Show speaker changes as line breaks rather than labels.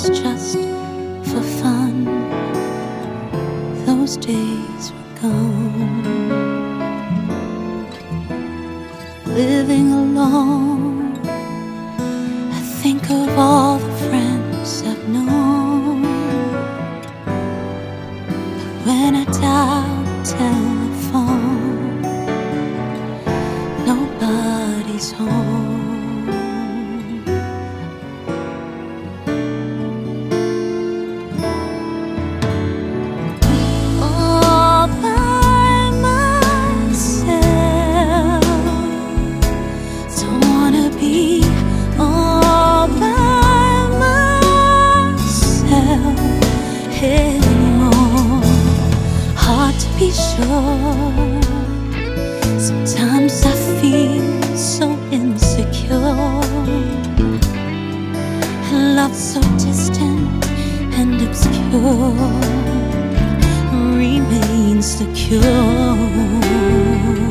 was just for fun. Those days were gone. Living alone, I think of all the friends I've known. But when I dial the telephone, nobody's home. All by myself, don't wanna be all by myself anymore. Hard to be sure. Sometimes I feel so insecure, and love so distant and obscure remains the cure.